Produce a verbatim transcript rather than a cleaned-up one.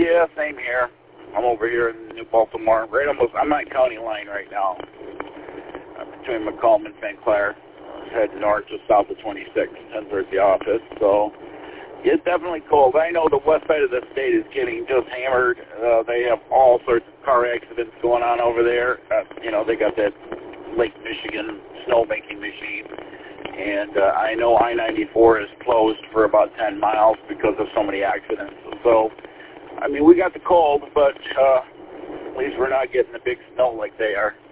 Yeah, same here. I'm over here in New Baltimore, right almost, I'm on county line right now. I'm between Macomb and Saint Clair. Heading north just south of twenty-six, heading towards the office. So it's definitely cold. I know the west side of the state is getting just hammered. Uh, they have all sorts of car accidents going on over there. Uh, you know, they got that Lake Michigan snowmaking machine. And uh, I know I ninety-four is closed for about ten miles because of so many accidents. So, I mean, we got the cold, but uh, at least we're not getting the big snow like they are.